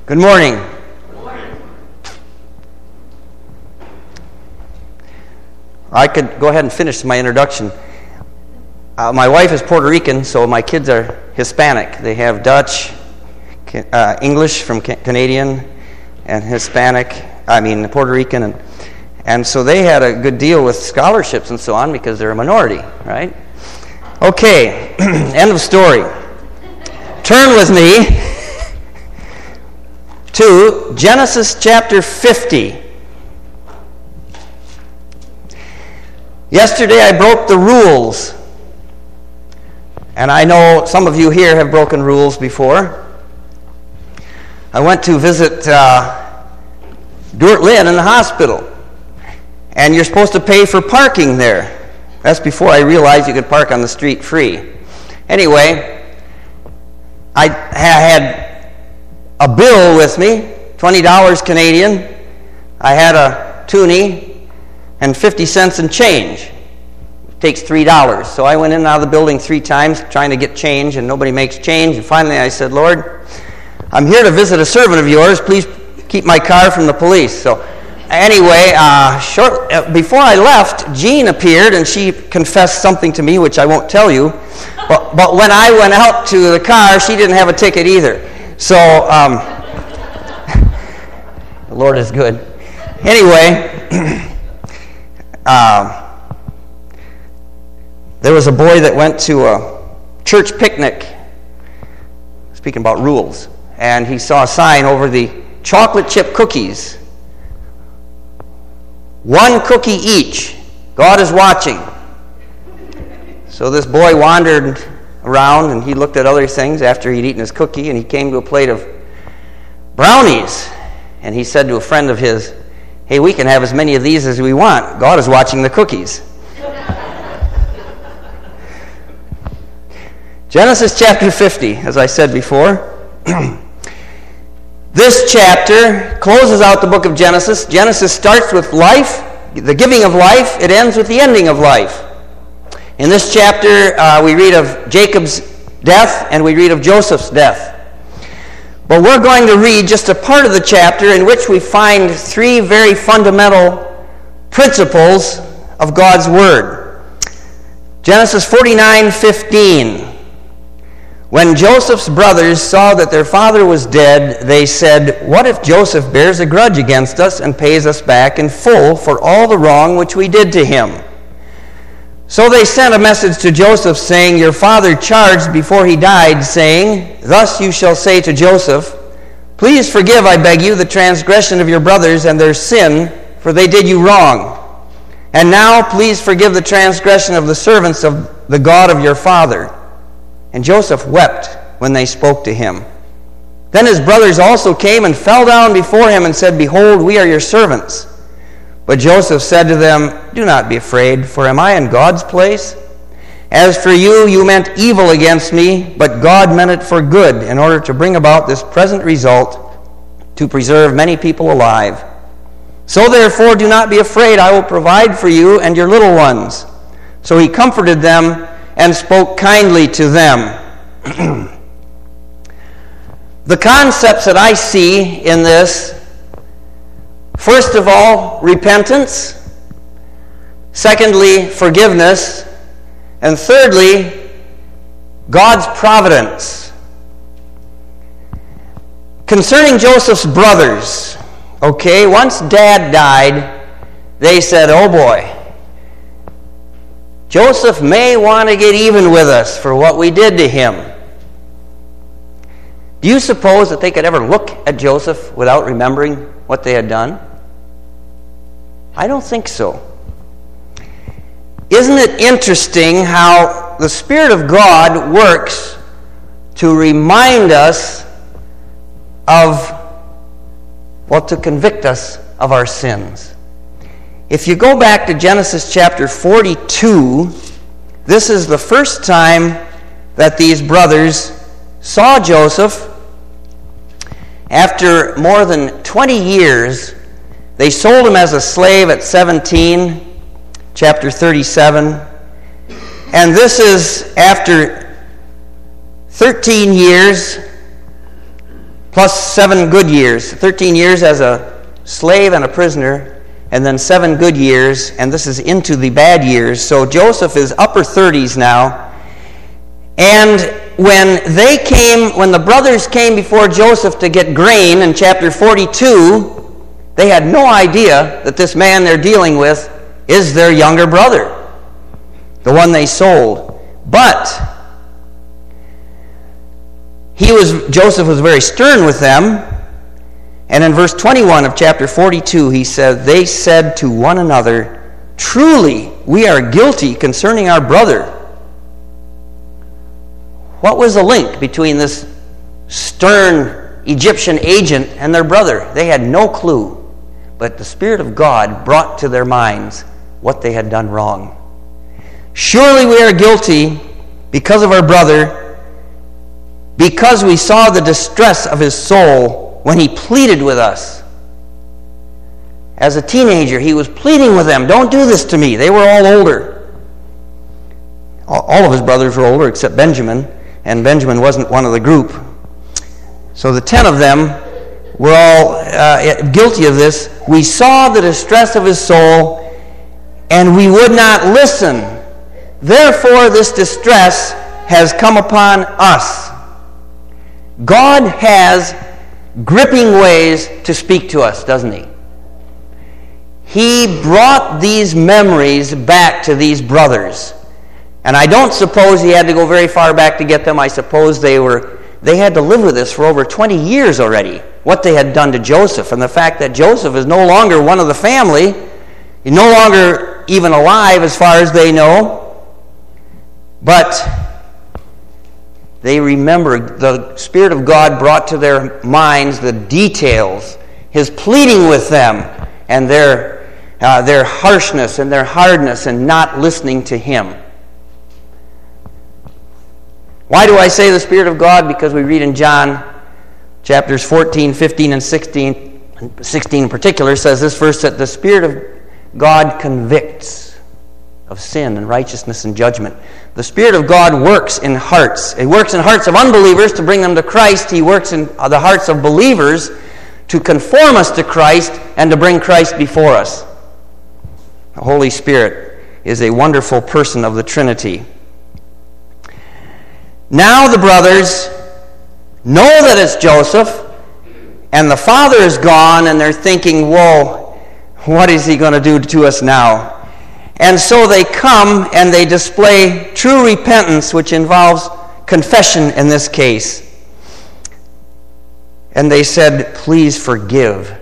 Good morning. I could go ahead and finish my introduction. My wife is Puerto Rican, so my kids are Hispanic. They have Dutch, English from Canadian, and Puerto Rican. And so they had a good deal with scholarships and so on because they're a minority, right? Okay, end of story. Turn with me to Genesis chapter 50. Yesterday I broke the rules. And I know some of you here have broken rules before. I went to visit Dort Lynn in the hospital. And you're supposed to pay for parking there. That's before I realized you could park on the street free. Anyway, I had a bill with me, $20 Canadian. I had a toonie and 50 cents in change. It takes $3. So I went in and out of the building 3 times trying to get change, and nobody makes change. And finally I said, Lord, I'm here to visit a servant of yours. Please keep my car from the police. So anyway, before I left, Jean appeared, and she confessed something to me, which I won't tell you. But when I went out to the car, she didn't have a ticket either. So, the Lord is good. Anyway, there was a boy that went to a church picnic, speaking about rules, and he saw a sign over the chocolate chip cookies. 1 cookie each. God is watching. So this boy wandered around and he looked at other things after he'd eaten his cookie, and he came to a plate of brownies. And he said to a friend of his, hey, we can have as many of these as we want. God is watching the cookies. Genesis chapter 50, as I said before. This chapter closes out the book of Genesis. Genesis starts with life, the giving of life. It ends with the ending of life. In this chapter, we read of Jacob's death and we read of Joseph's death. But we're going to read just a part of the chapter in which we find 3 very fundamental principles of God's Word. Genesis 49:15. When Joseph's brothers saw that their father was dead, they said, what if Joseph bears a grudge against us and pays us back in full for all the wrong which we did to him? So they sent a message to Joseph, saying, your father charged before he died, saying, thus you shall say to Joseph, please forgive, I beg you, the transgression of your brothers and their sin, for they did you wrong. And now please forgive the transgression of the servants of the God of your father. And Joseph wept when they spoke to him. Then his brothers also came and fell down before him and said, behold, we are your servants. But Joseph said to them, do not be afraid, for am I in God's place? As for you, you meant evil against me, but God meant it for good, in order to bring about this present result, to preserve many people alive. So therefore, do not be afraid, I will provide for you and your little ones. So he comforted them and spoke kindly to them. The concepts that I see in this, first of all, repentance. Secondly, forgiveness. And thirdly, God's providence. Concerning Joseph's brothers, once Dad died, they said, oh boy, Joseph may want to get even with us for what we did to him. Do you suppose that they could ever look at Joseph without remembering what they had done? I don't think so. Isn't it interesting how the Spirit of God works to remind us to convict us of our sins? If you go back to Genesis chapter 42, this is the first time that these brothers saw Joseph. After more than 20 years, they sold him as a slave at 17, chapter 37. And this is after 13 years plus 7 good years, 13 years as a slave and a prisoner, and then 7 good years, and this is into the bad years. So Joseph is upper 30s now. And when the brothers came before Joseph to get grain in chapter 42, they had no idea that this man they're dealing with is their younger brother, the one they sold. But Joseph was very stern with them. And in verse 21 of chapter 42, he said, they said to one another, truly, we are guilty concerning our brother. What was the link between this stern Egyptian agent and their brother? They had no clue. But the Spirit of God brought to their minds what they had done wrong. Surely we are guilty because of our brother, because we saw the distress of his soul when he pleaded with us. As a teenager, he was pleading with them, don't do this to me. They were all older. All of his brothers were older except Benjamin, and Benjamin wasn't one of the group. So the 10 of them were all guilty of this. We saw the distress of his soul, and we would not listen. Therefore, this distress has come upon us. God has gripping ways to speak to us, doesn't he? He brought these memories back to these brothers. And I don't suppose he had to go very far back to get them. I suppose they had to live with this for over 20 years already, what they had done to Joseph, and the fact that Joseph is no longer one of the family, he's no longer even alive as far as they know, but they remember the Spirit of God brought to their minds the details, his pleading with them, and their harshness and their hardness and not listening to him. Why do I say the Spirit of God? Because we read in John chapters 14, 15, and 16 in particular, says this verse, that the Spirit of God convicts of sin and righteousness and judgment. The Spirit of God works in hearts. He works in hearts of unbelievers to bring them to Christ. He works in the hearts of believers to conform us to Christ and to bring Christ before us. The Holy Spirit is a wonderful person of the Trinity. Now the brothers know that it's Joseph, and the father is gone, and they're thinking, whoa, what is he going to do to us now? And so they come and they display true repentance, which involves confession in this case. And they said, please forgive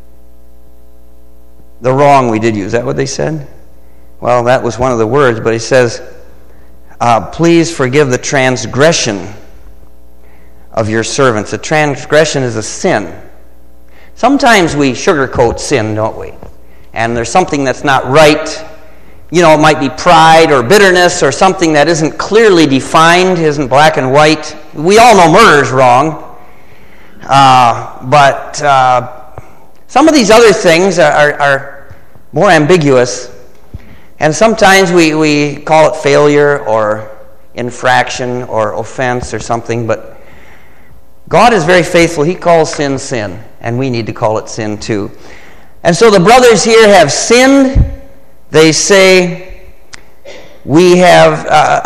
the wrong we did you. Is that what they said? Well, that was one of the words, but he says, please forgive the transgression of your servants. A transgression is a sin. Sometimes we sugarcoat sin, don't we? And there's something that's not right. You know, it might be pride or bitterness or something that isn't clearly defined, isn't black and white. We all know murder is wrong. But some of these other things are more ambiguous. And sometimes we call it failure or infraction or offense or something, but God is very faithful. He calls sin, sin, and we need to call it sin too. And so the brothers here have sinned. They say, we have,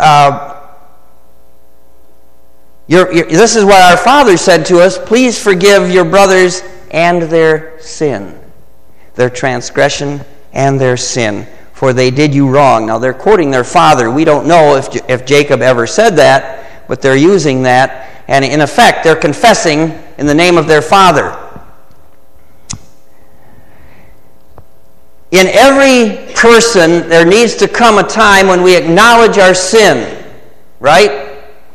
this is what our father said to us, please forgive your brothers and their sin, their transgression and their sin, for they did you wrong. Now they're quoting their father. We don't know if Jacob ever said that, but they're using that. And in effect, they're confessing in the name of their father. In every person, there needs to come a time when we acknowledge our sin, right?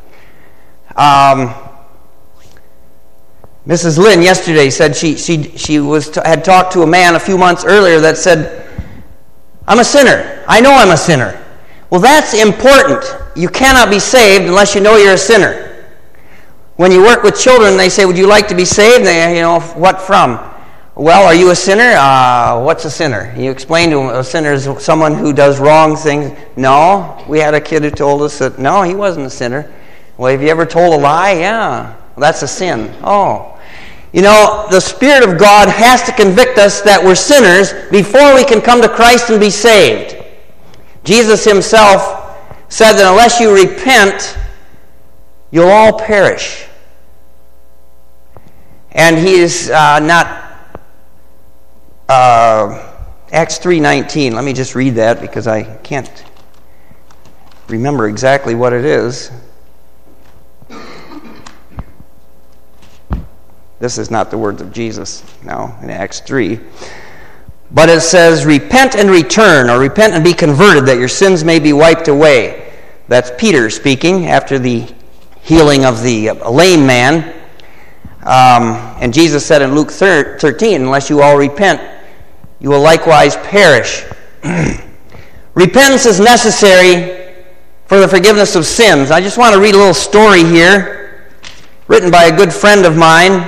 Mrs. Lynn yesterday said she had talked to a man a few months earlier that said, I'm a sinner. I know I'm a sinner. Well, that's important. You cannot be saved unless you know you're a sinner. When you work with children, they say, would you like to be saved? They, what from? Well, are you a sinner? What's a sinner? You explain to them, a sinner is someone who does wrong things. No, we had a kid who told us that, no, he wasn't a sinner. Well, have you ever told a lie? Yeah. Well, that's a sin. Oh. You know, the Spirit of God has to convict us that we're sinners before we can come to Christ and be saved. Jesus himself said that unless you repent, you'll all perish. And he is not... Acts 3:19. Let me just read that because I can't remember exactly what it is. This is not the words of Jesus now in Acts 3. But it says, repent and return, or repent and be converted, that your sins may be wiped away. That's Peter speaking after the healing of the lame man. And Jesus said in Luke 13, unless you all repent, you will likewise perish. Repentance is necessary for the forgiveness of sins. I just want to read a little story here, written by a good friend of mine.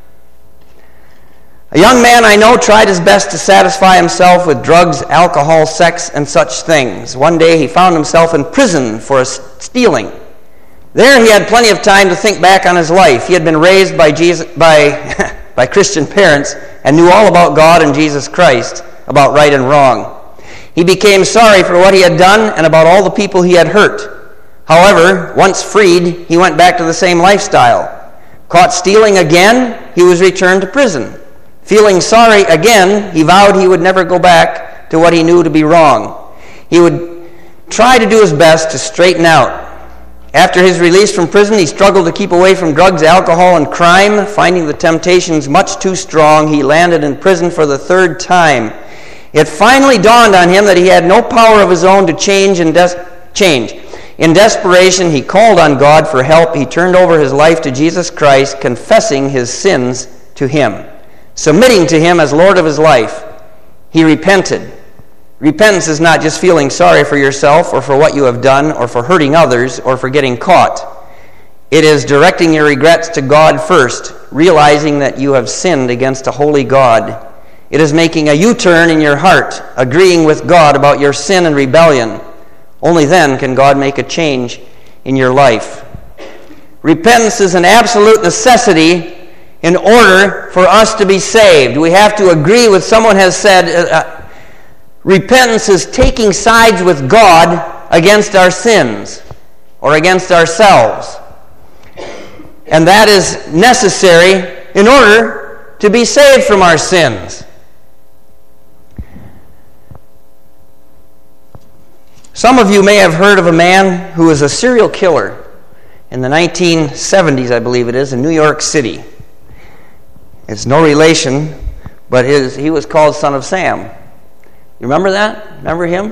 A young man I know tried his best to satisfy himself with drugs, alcohol, sex, and such things. One day he found himself in prison for stealing. There he had plenty of time to think back on his life. He had been raised by Christian parents and knew all about God and Jesus Christ, about right and wrong. He became sorry for what he had done and about all the people he had hurt. However, once freed, he went back to the same lifestyle. Caught stealing again, he was returned to prison. Feeling sorry again, he vowed he would never go back to what he knew to be wrong. He would try to do his best to straighten out. After his release from prison, he struggled to keep away from drugs, alcohol, and crime. Finding the temptations much too strong, he landed in prison for the third time. It finally dawned on him that he had no power of his own to change. In desperation, he called on God for help. He turned over his life to Jesus Christ, confessing his sins to him. Submitting to him as Lord of his life, he repented. Repentance is not just feeling sorry for yourself or for what you have done or for hurting others or for getting caught. It is directing your regrets to God first, realizing that you have sinned against a holy God. It is making a U-turn in your heart, agreeing with God about your sin and rebellion. Only then can God make a change in your life. Repentance is an absolute necessity in order for us to be saved. We have to agree with someone has said, repentance is taking sides with God against our sins or against ourselves. And that is necessary in order to be saved from our sins. Some of you may have heard of a man who was a serial killer in the 1970s, I believe it is, in New York City. It's no relation, but he was called Son of Sam. You remember that? Remember him?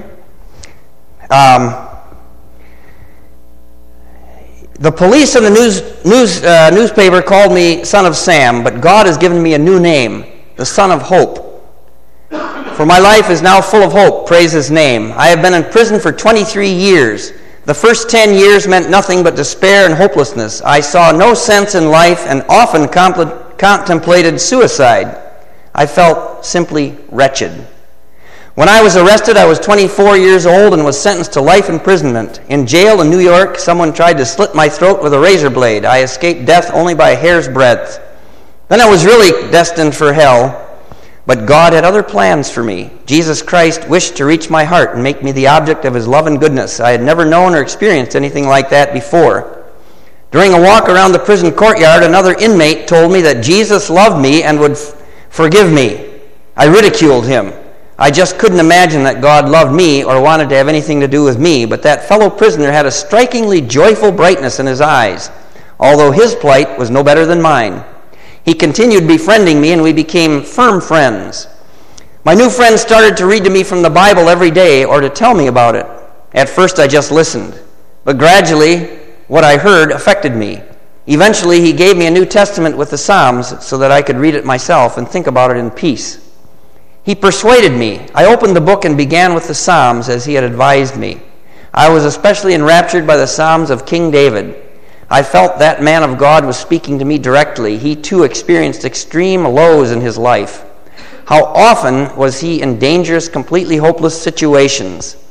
The police and the newspaper called me Son of Sam, but God has given me a new name, the Son of Hope. For my life is now full of hope, praise his name. I have been in prison for 23 years. The first 10 years meant nothing but despair and hopelessness. I saw no sense in life and often contemplated suicide. I felt simply wretched. When I was arrested, I was 24 years old and was sentenced to life imprisonment. In jail in New York, someone tried to slit my throat with a razor blade. I escaped death only by a hair's breadth. Then I was really destined for hell, but God had other plans for me. Jesus Christ wished to reach my heart and make me the object of his love and goodness. I had never known or experienced anything like that before. During a walk around the prison courtyard, another inmate told me that Jesus loved me and would forgive me. I ridiculed him. I just couldn't imagine that God loved me or wanted to have anything to do with me, but that fellow prisoner had a strikingly joyful brightness in his eyes, although his plight was no better than mine. He continued befriending me, and we became firm friends. My new friend started to read to me from the Bible every day or to tell me about it. At first, I just listened, but gradually, what I heard affected me. Eventually, he gave me a New Testament with the Psalms so that I could read it myself and think about it in peace. He persuaded me. I opened the book and began with the Psalms as he had advised me. I was especially enraptured by the Psalms of King David. I felt that man of God was speaking to me directly. He too experienced extreme lows in his life. How often was he in dangerous, completely hopeless situations?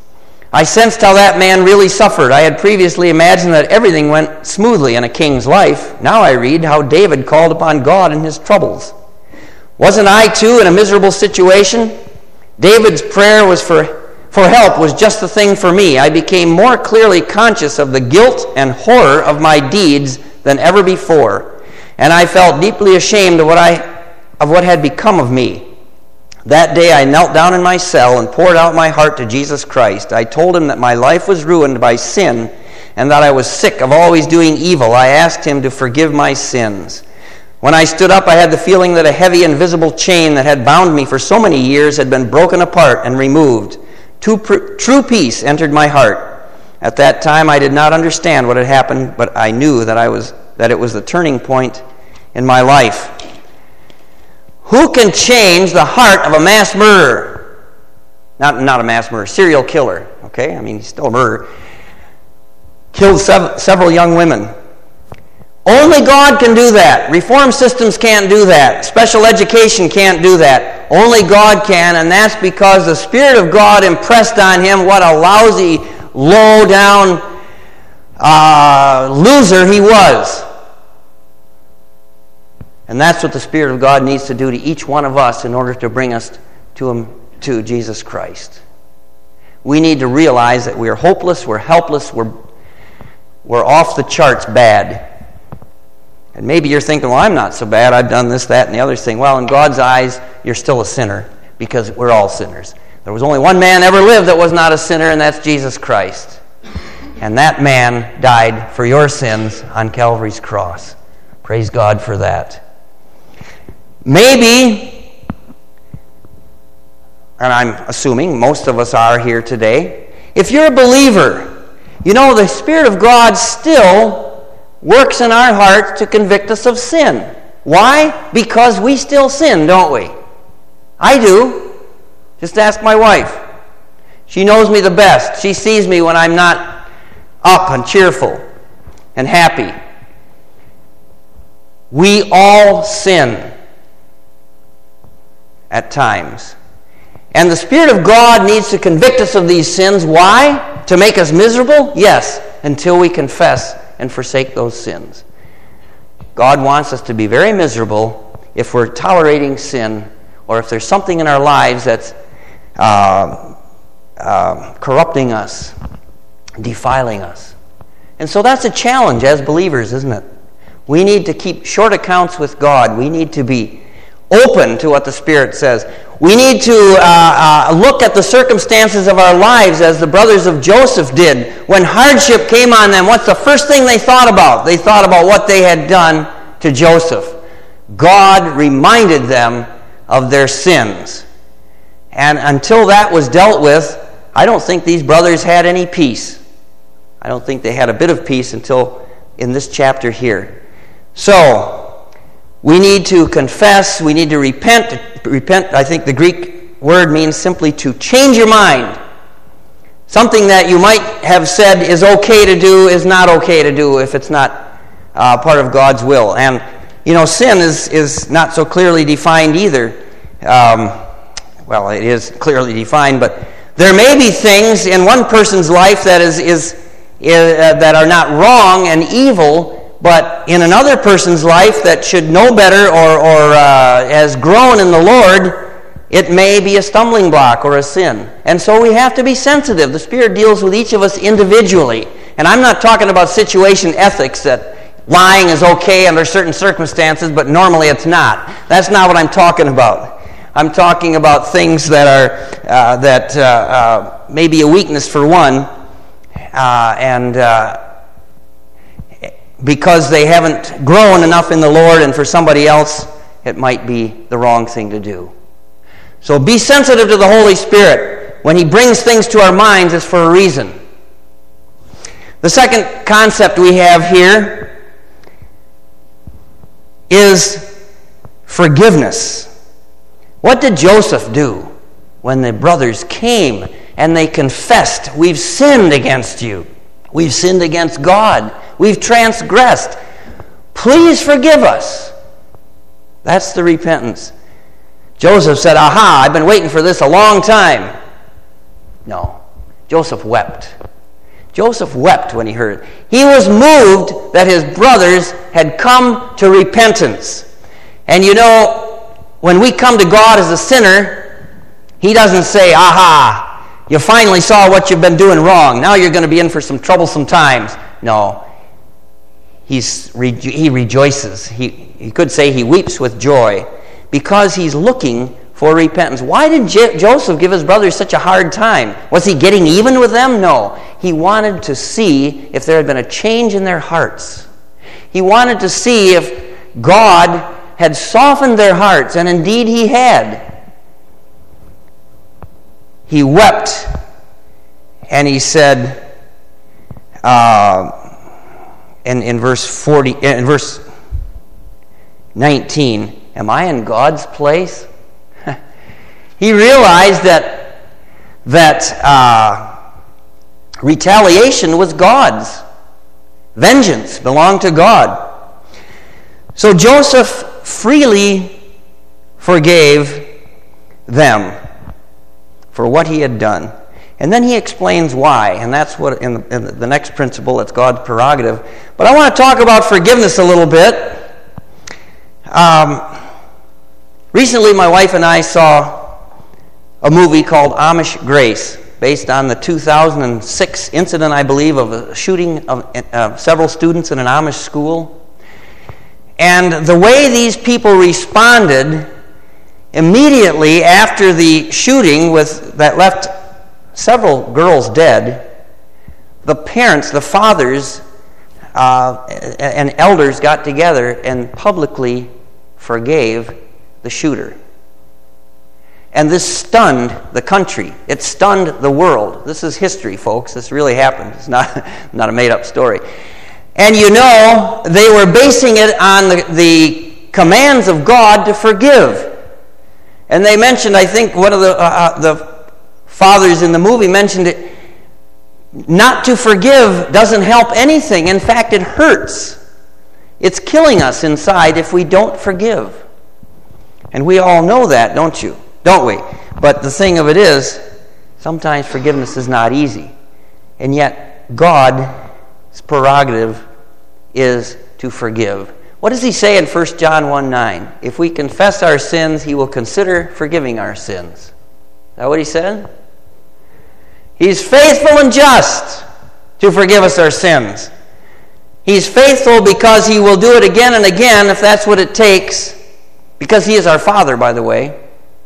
I sensed how that man really suffered. I had previously imagined that everything went smoothly in a king's life. Now I read how David called upon God in his troubles. Wasn't I, too, in a miserable situation? David's prayer was for help was just the thing for me. I became more clearly conscious of the guilt and horror of my deeds than ever before, and I felt deeply ashamed of what had become of me. That day I knelt down in my cell and poured out my heart to Jesus Christ. I told him that my life was ruined by sin and that I was sick of always doing evil. I asked him to forgive my sins. When I stood up, I had the feeling that a heavy invisible chain that had bound me for so many years had been broken apart and removed. True peace entered my heart. At that time I did not understand what had happened, but I knew that it was the turning point in my life. Who can change the heart of a mass murderer? Not a mass murderer, serial killer, okay? I mean, he's still a murderer. Killed several young women. Only God can do that. Reform systems can't do that. Special education can't do that. Only God can, and that's because the Spirit of God impressed on him what a lousy, low-down loser he was. And that's what the Spirit of God needs to do to each one of us in order to bring us to Jesus Christ. We need to realize that we are hopeless, we're helpless, we're off the charts bad. And maybe you're thinking, well, I'm not so bad, I've done this, that, and the other thing. Well, in God's eyes, you're still a sinner, because we're all sinners. There was only one man ever lived that was not a sinner, and that's Jesus Christ. And that man died for your sins on Calvary's cross. Praise God for that. Maybe, and I'm assuming most of us are here today, if you're a believer, you know the Spirit of God still works in our hearts to convict us of sin. Why? Because we still sin, don't we? I do. Just ask my wife. She knows me the best. She sees me when I'm not up and cheerful and happy. We all sin at times. And the Spirit of God needs to convict us of these sins. Why? To make us miserable? Yes, until we confess and forsake those sins. God wants us to be very miserable if we're tolerating sin, or if there's something in our lives that's corrupting us, defiling us. And so that's a challenge as believers, isn't it? We need to keep short accounts with God. We need to be open to what the Spirit says. We need to look at the circumstances of our lives as the brothers of Joseph did. When hardship came on them, what's the first thing they thought about? They thought about what they had done to Joseph. God reminded them of their sins. And until that was dealt with, I don't think these brothers had any peace. I don't think they had a bit of peace until in this chapter here. So, we need to confess, we need to repent. Repent, I think the Greek word means simply to change your mind. Something that you might have said is okay to do is not okay to do if it's not part of God's will. And, you know, sin is not so clearly defined either. Well, it is clearly defined, but there may be things in one person's life that that are not wrong and evil, but in another person's life that should know better or has grown in the Lord, it may be a stumbling block or a sin. And so we have to be sensitive. The Spirit deals with each of us individually. And I'm not talking about situation ethics, that lying is okay under certain circumstances, but normally it's not. That's not what I'm talking about. I'm talking about things that are may be a weakness for one, and because they haven't grown enough in the Lord, and for somebody else, it might be the wrong thing to do. So be sensitive to the Holy Spirit. When He brings things to our minds, it's for a reason. The second concept we have here is forgiveness. What did Joseph do when the brothers came and they confessed, "We've sinned against you. We've sinned against God. We've transgressed. Please forgive us." That's the repentance. Joseph said, "Aha, I've been waiting for this a long time." No. Joseph wept. Joseph wept when he heard it. He was moved that his brothers had come to repentance. And you know, when we come to God as a sinner, He doesn't say, aha, you finally saw what you've been doing wrong. Now you're going to be in for some troublesome times. No. He rejoices. He could say he weeps with joy because he's looking for repentance. Why did Joseph give his brothers such a hard time? Was he getting even with them? No. He wanted to see if there had been a change in their hearts. He wanted to see if God had softened their hearts, and indeed He had. He wept, and he said, in verse 19, am I in God's place? He realized that retaliation was God's. Vengeance belonged to God. So Joseph freely forgave them for what he had done. And then he explains why, and that's what in the next principle, that's God's prerogative. But I want to talk about forgiveness a little bit. Recently, my wife and I saw a movie called Amish Grace, based on the 2006 incident, I believe, of a shooting of several students in an Amish school. And the way these people responded immediately after the shooting that left several girls dead, the parents, the fathers, and elders got together and publicly forgave the shooter. And this stunned the country. It stunned the world. This is history, folks. This really happened. It's not a made-up story. And you know, they were basing it on the commands of God to forgive. And they mentioned, I think one of the fathers in the movie mentioned it, not to forgive doesn't help anything. In fact, it hurts. It's killing us inside if we don't forgive. And we all know that, don't we? But the thing of it is, sometimes forgiveness is not easy. And yet, God's prerogative is to forgive. What does He say in 1 John 1:9? If we confess our sins, He will consider forgiving our sins. Is that what He said? He's faithful and just to forgive us our sins. He's faithful because He will do it again and again if that's what it takes, because He is our Father, by the way.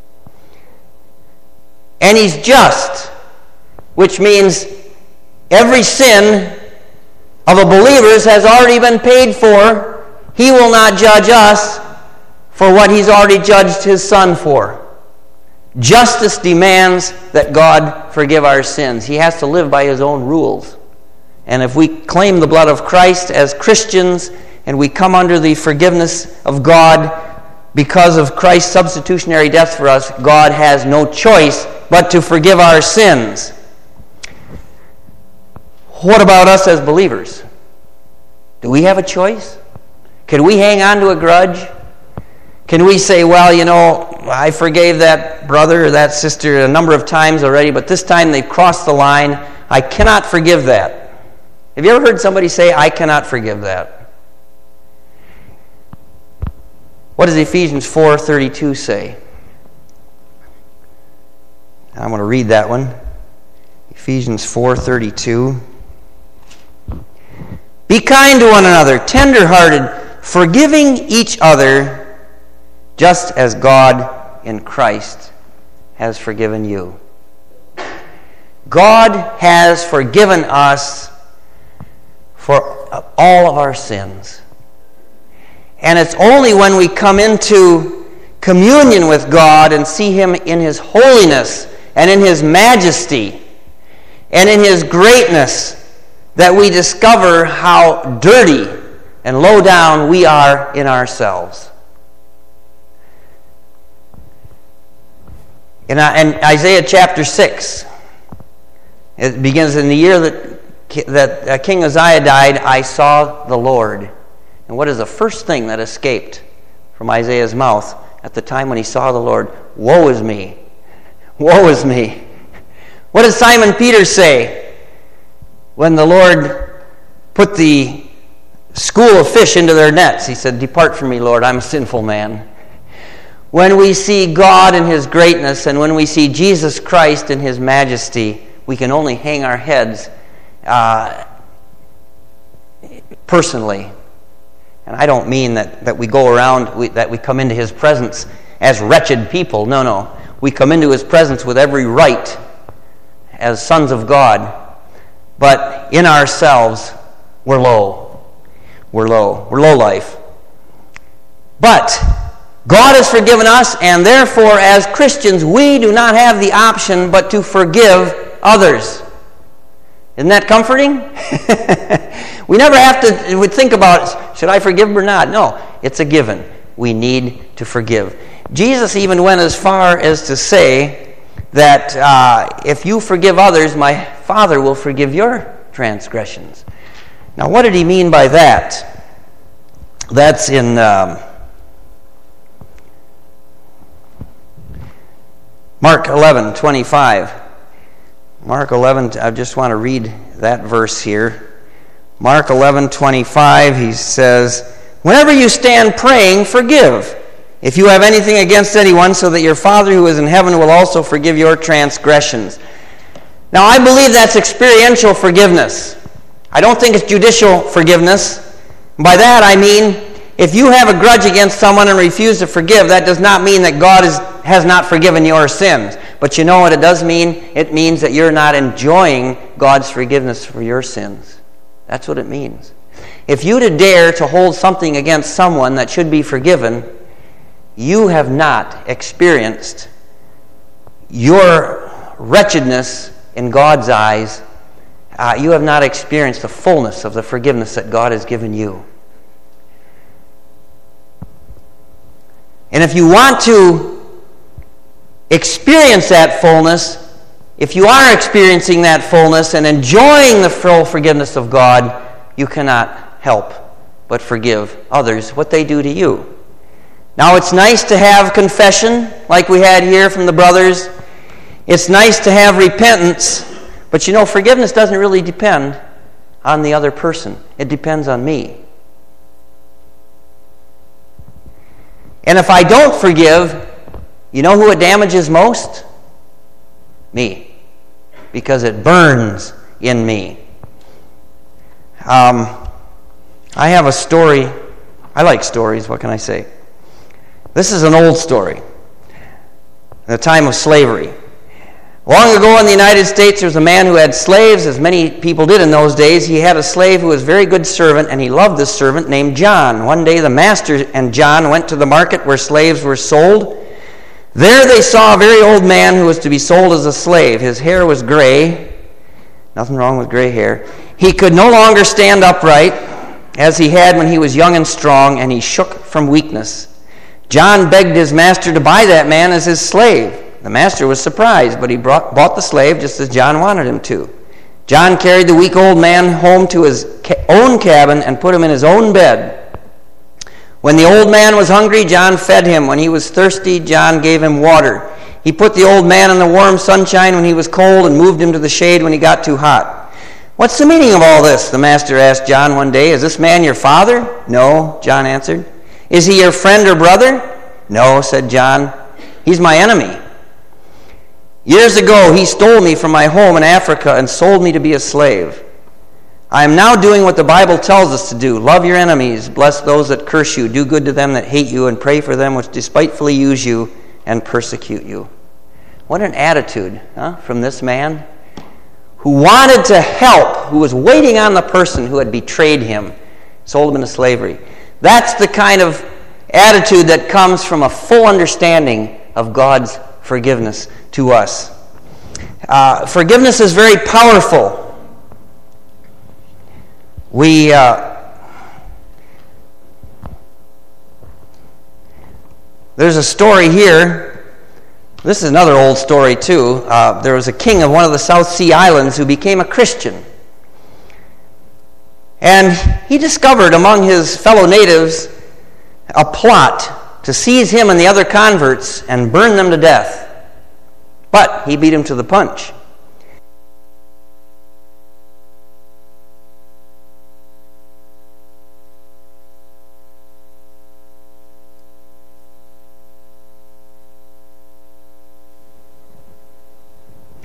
And He's just, which means every sin of a believer's has already been paid for. He will not judge us for what He's already judged His Son for. Justice demands that God forgive our sins. He has to live by His own rules. And if we claim the blood of Christ as Christians and we come under the forgiveness of God because of Christ's substitutionary death for us, God has no choice but to forgive our sins. What about us as believers? Do we have a choice? Can we hang on to a grudge? Can we say, well, you know, I forgave that brother or that sister a number of times already, but this time they've crossed the line. I cannot forgive that. Have you ever heard somebody say, I cannot forgive that? What does Ephesians 4:32 say? I'm going to read that one. Ephesians 4:32. Be kind to one another, tender-hearted, forgiving each other, just as God in Christ has forgiven you. God has forgiven us for all of our sins. And it's only when we come into communion with God and see Him in His holiness and in His majesty and in His greatness that we discover how dirty and low down we are in ourselves. In Isaiah chapter 6, it begins, in the year that King Uzziah died, I saw the Lord. And what is the first thing that escaped from Isaiah's mouth at the time when he saw the Lord? Woe is me! Woe is me! What did Simon Peter say when the Lord put the school of fish into their nets? He said, "Depart from me, Lord, I'm a sinful man." When we see God in His greatness and when we see Jesus Christ in His majesty, we can only hang our heads personally. And I don't mean that we go around, that we come into His presence as wretched people. No. We come into His presence with every right as sons of God. But in ourselves, we're low. We're low life. But God has forgiven us, and therefore, as Christians, we do not have the option but to forgive others. Isn't that comforting? We never have to think about, should I forgive them or not? No, it's a given. We need to forgive. Jesus even went as far as to say that if you forgive others, my Father will forgive your transgressions. Now, what did He mean by that? That's in Mark 11:25. Mark 11, I just want to read that verse here. Mark 11:25, he says, "Whenever you stand praying, forgive, if you have anything against anyone, so that your Father who is in heaven will also forgive your transgressions." Now, I believe that's experiential forgiveness. I don't think it's judicial forgiveness. By that, I mean, if you have a grudge against someone and refuse to forgive, that does not mean that God has not forgiven your sins. But you know what it does mean? It means that you're not enjoying God's forgiveness for your sins. That's what it means. If you dare to hold something against someone that should be forgiven, you have not experienced your wretchedness in God's eyes. You have not experienced the fullness of the forgiveness that God has given you. And if you want to experience that fullness, if you are experiencing that fullness and enjoying the full forgiveness of God, you cannot help but forgive others what they do to you. Now, it's nice to have confession like we had here from the brothers. It's nice to have repentance, but you know, forgiveness doesn't really depend on the other person. It depends on me. And if I don't forgive, you know who it damages most? Me. Because it burns in me. I have a story. I like stories, what can I say? This is an old story. The time of slavery. Long ago in the United States, there was a man who had slaves, as many people did in those days. He had a slave who was a very good servant, and he loved this servant named John. One day the master and John went to the market where slaves were sold. There they saw a very old man who was to be sold as a slave. His hair was gray. Nothing wrong with gray hair. He could no longer stand upright, as he had when he was young and strong, and he shook from weakness. John begged his master to buy that man as his slave. The master was surprised, but he bought the slave just as John wanted him to. John carried the weak old man home to his own cabin and put him in his own bed. When the old man was hungry, John fed him. When he was thirsty, John gave him water. He put the old man in the warm sunshine when he was cold and moved him to the shade when he got too hot. "What's the meaning of all this?" the master asked John one day. "Is this man your father?" "No," John answered. "Is he your friend or brother?" "No," said John. "He's my enemy. Years ago, he stole me from my home in Africa and sold me to be a slave. I am now doing what the Bible tells us to do. Love your enemies, bless those that curse you, do good to them that hate you, and pray for them which despitefully use you and persecute you." What an attitude, from this man who wanted to help, who was waiting on the person who had betrayed him, sold him into slavery. That's the kind of attitude that comes from a full understanding of God's forgiveness to us. Forgiveness is very powerful. There's a story here. This is another old story too. There was a king of one of the South Sea Islands who became a Christian. And he discovered among his fellow natives a plot to seize him and the other converts and burn them to death. But he beat him to the punch.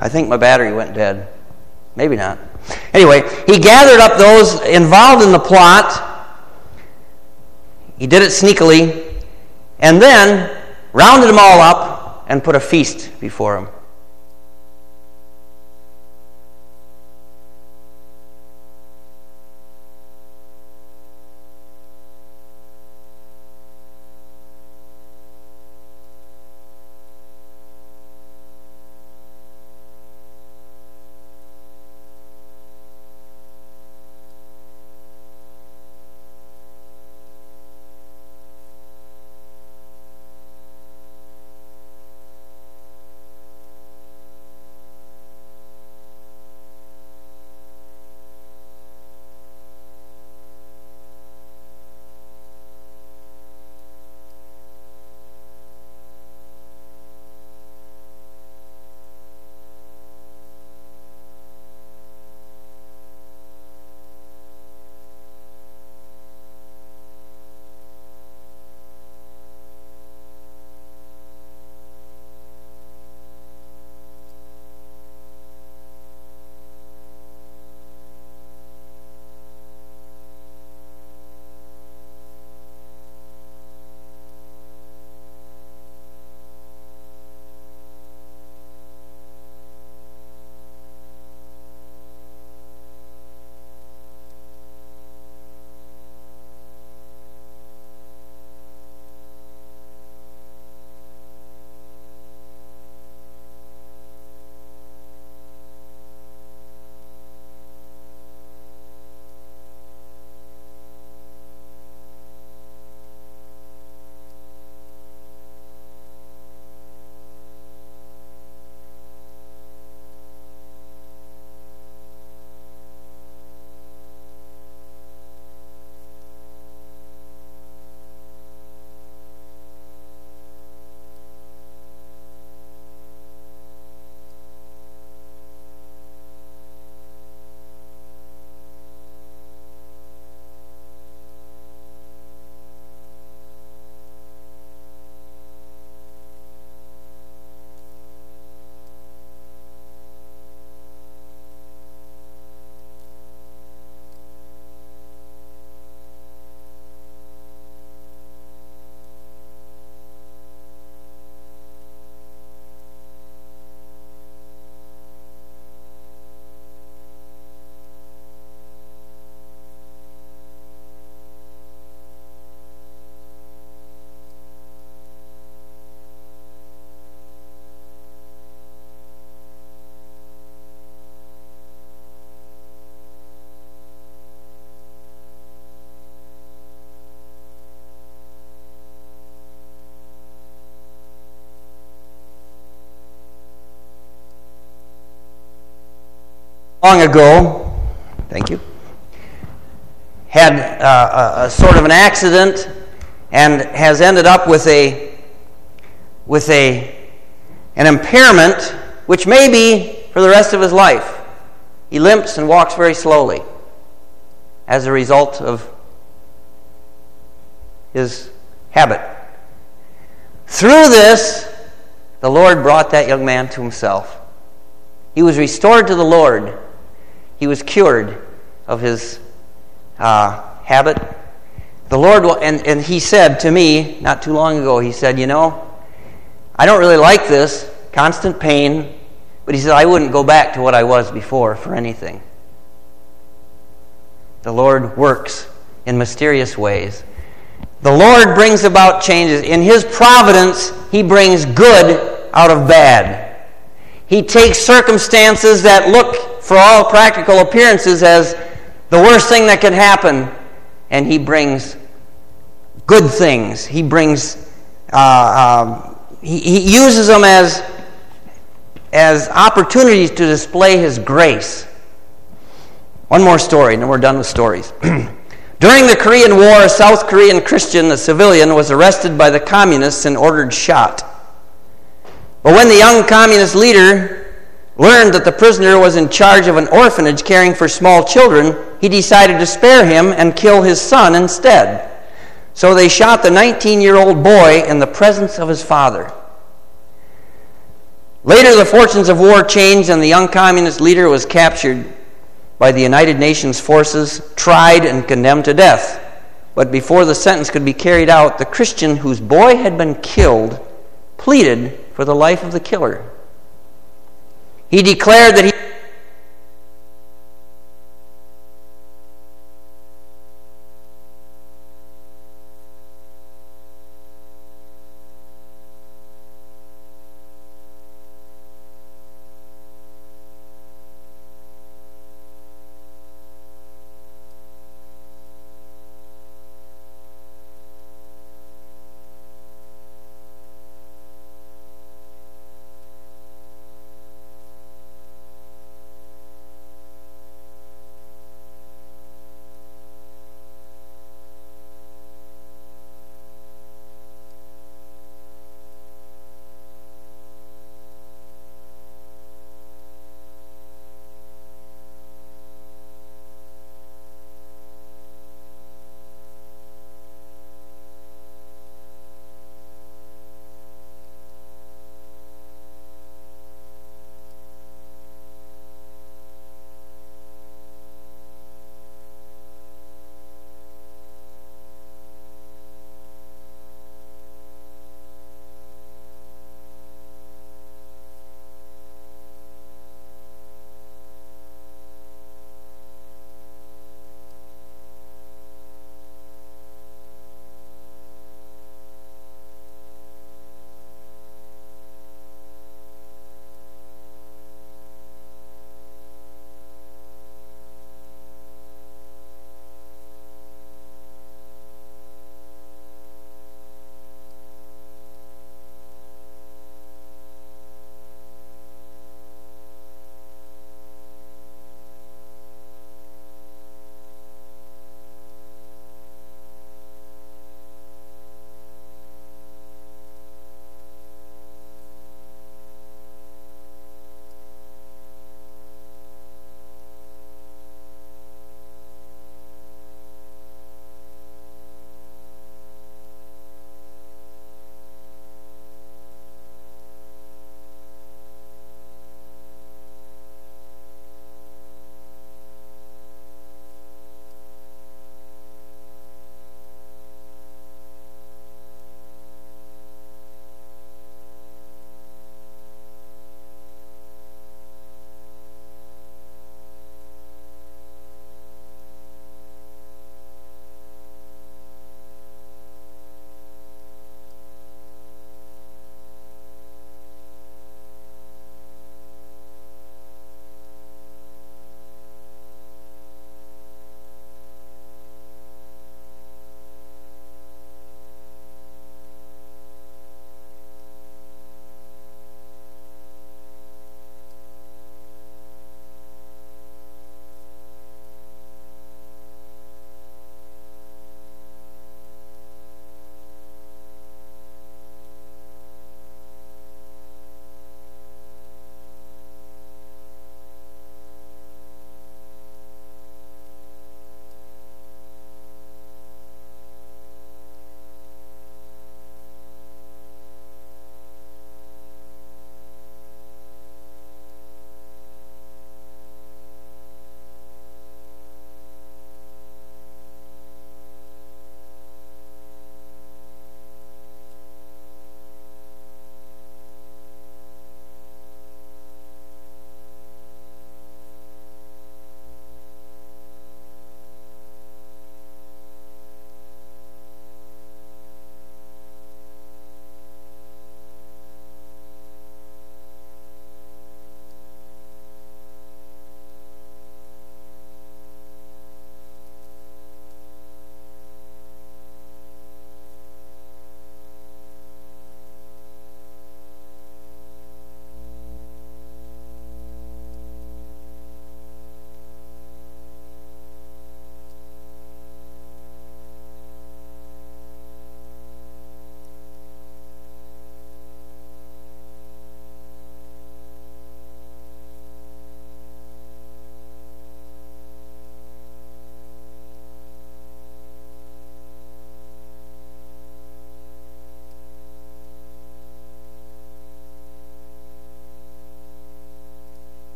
I think my battery went dead. Maybe not. Anyway, he gathered up those involved in the plot. He did it sneakily, and then rounded them all up and put a feast before them. Long ago, thank you, had a sort of an accident and has ended up with an impairment which may be for the rest of his life. He limps and walks very slowly as a result of his habit. Through this, the Lord brought that young man to himself. He was restored to the Lord. He was cured of his habit. The Lord, and he said to me not too long ago, he said, I don't really like this, constant pain, but he said, I wouldn't go back to what I was before for anything. The Lord works in mysterious ways. The Lord brings about changes. In His providence, He brings good out of bad. He takes circumstances that look, for all practical appearances, as the worst thing that could happen, and He brings good things. He brings, He uses them as opportunities to display His grace. One more story, and then we're done with stories. During the Korean War, a South Korean Christian, a civilian, was arrested by the communists and ordered shot. But when the young communist leader learned that the prisoner was in charge of an orphanage caring for small children, he decided to spare him and kill his son instead. So they shot the 19-year-old boy in the presence of his father. Later, the fortunes of war changed, and the young communist leader was captured by the United Nations forces, tried, and condemned to death. But before the sentence could be carried out, the Christian whose boy had been killed pleaded for the life of the killer. He declared that he